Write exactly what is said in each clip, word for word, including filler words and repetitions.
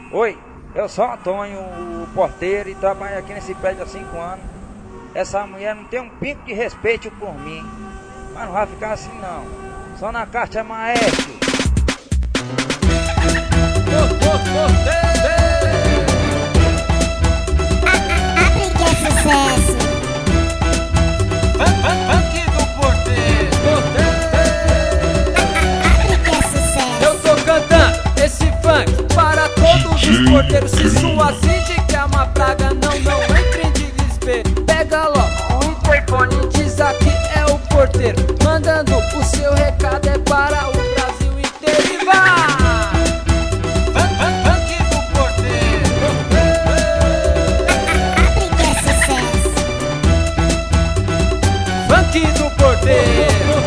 Oi, eu sou Antônio, o porteiro, e trabalho aqui nesse prédio há cinco anos. Essa mulher não tem um pingo de respeito por mim, mas não vai ficar assim não. Só na caixa maestro. Abre que é sucesso. Funk do porteiro. Abre que é sucesso. Eu tô cantando esse funk para todos os porteiros. Se sua síndica é uma praga, não, não entre em desespero. Pega logo o interfone e diz: aqui é o porteiro, mandando o seu recado é para o Brasil inteiro. E vai! Funk do porteiro. Abre que é sucesso. Funk do porteiro.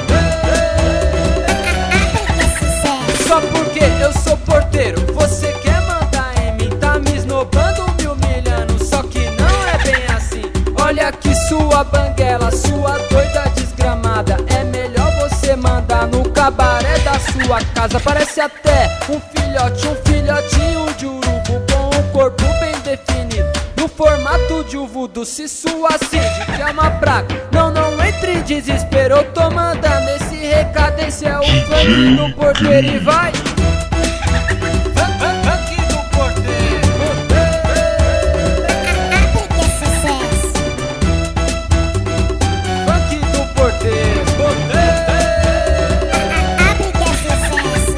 Abre que é sucesso. Só porque eu sou porteiro, você quer mandar em mim? Tá me esnobando, me humilhando, só que não é bem assim. Olha aqui sua banguela, sua doida desgramada. É melhor você mandar no cabaré da sua casa. Parece até um filhote, um filhotinho de urubu com um corpo bem definido, no formato de um voodoo. Se sua síndica é uma praga, não, não entre em desespero. Eu tô mandando esse recado, esse é o funk do porteiro. E vai! Funk do porteiro. Abre que é sucesso. Funk do porteiro. Abre que é sucesso.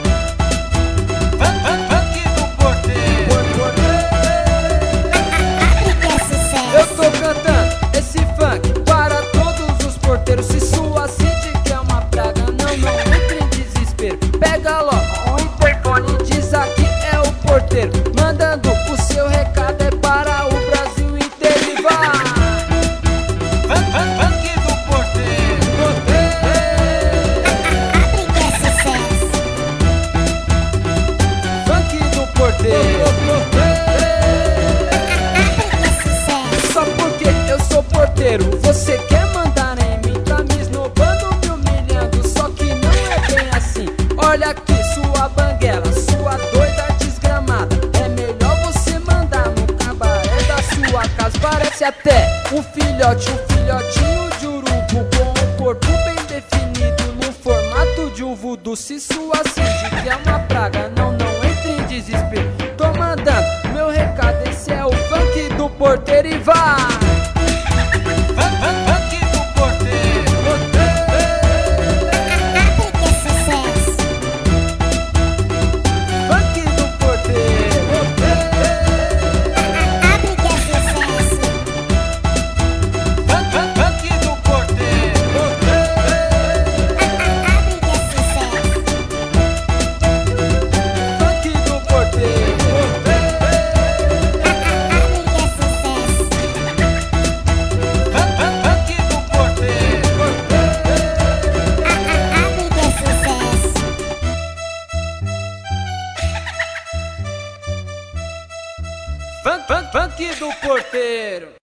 Funk do porteiro. Abre que é sucesso. Eu tô cantando esse funk para todos os porteiros. Se sua síndica é uma praga, não, não entre em desespero. Pega logo o interfone e diz: aqui é o porteiro, mandando o seu recado é para o Brasil inteiro. E vai! Funk do porteiro. Abre que é sucesso. Funk do porteiro. Abre que é sucesso. Só porque eu sou porteiro, você quer mandar em mim? Tá me esnobando, me humilhando, só que não é bem assim. Olha aqui sua banguela, sua doida desgramada. É melhor você mandar no cabaré da sua casa. Parece até um filhote, um filhotinho de urubu com um corpo bem definido, no formato de um voodoo. Se sua síndica é uma praga, não, não entre em desespero. Tô mandando meu recado, esse é o funk do porteiro. E vai! Funk do porteiro. Abre que é sucesso. Funk do porteiro. Abre que é sucesso. Funk do porteiro. Abre que é sucesso. Funk do porteiro. Abre que é sucesso. Funk do porteiro. Abre que é sucesso. Funk do porteiro.